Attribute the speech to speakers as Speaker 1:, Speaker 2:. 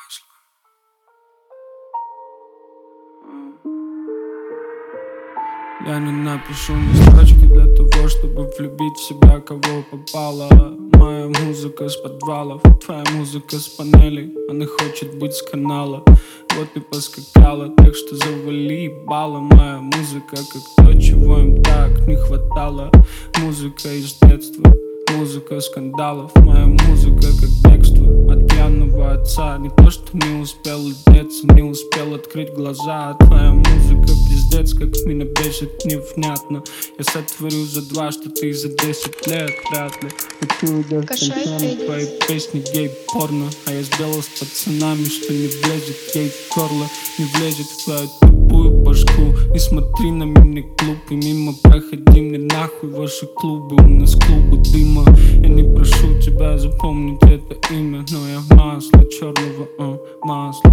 Speaker 1: Я не напишу ни строчки для того, чтобы влюбить в себя, кого попало. Моя музыка с подвалов, твоя музыка с панелей. Она хочет быть с канала, вот и поскакала. Так что завали ебало. Моя музыка как то, чего им так не хватало. Музыка из детства, музыка скандалов. Моя музыка как бегство от пьяного отца. Не то, что не успел одеться, не успел открыть глаза. Твоя музыка пиздец, как меня бесит невнятно. Я сотворю за 2, что ты за 10 лет вряд ли. Хочу идешь танцами, твои песни гей-порно. А я сделал с пацанами, что не влезет ей в горло, не влезет в твою тупую башку. Не смотри на меня глупый, мимо проходи мне нахуй ваши клубы. У нас клубы дыма. Я не прошу тебя запомнить это имя, но я масло черного, масло